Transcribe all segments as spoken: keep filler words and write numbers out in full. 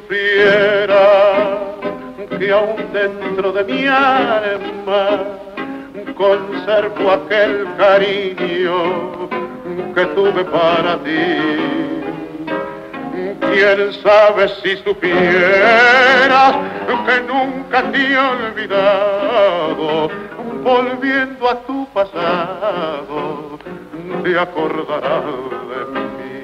supiera que aún dentro de mi alma conservo aquel cariño que tuve para ti. Quién sabe si supieras que nunca te he olvidado, volviendo a tu pasado, te acordarás de mí.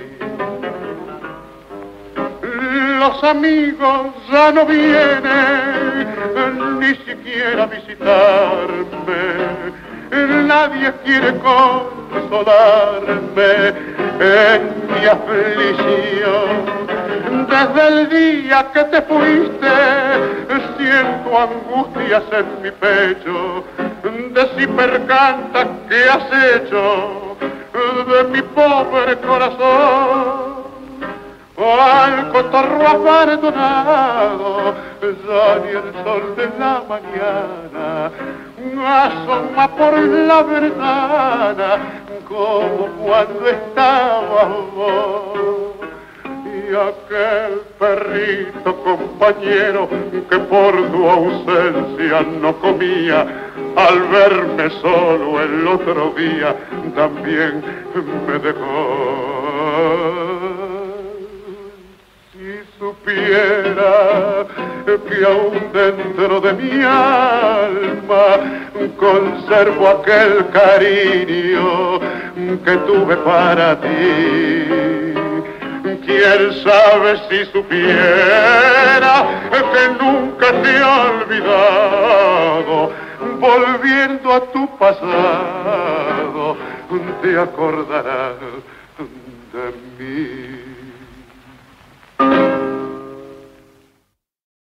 Los amigos ya no vienen ni siquiera a visitarme, nadie quiere consolarme en mi aflicción. Desde el día que te fuiste siento angustias en mi pecho, de si percanta que has hecho de mi pobre corazón. Al cotorro abandonado, ya ni el sol de la mañana asoma por la ventana como cuando estabas vos. Y aquel perrito compañero que por tu ausencia no comía, al verme solo el otro día también me dejó. Supiera que aún dentro de mi alma conservo aquel cariño que tuve para ti. Quién sabe si supiera que nunca te he olvidado, volviendo a tu pasado te acordarás de mí.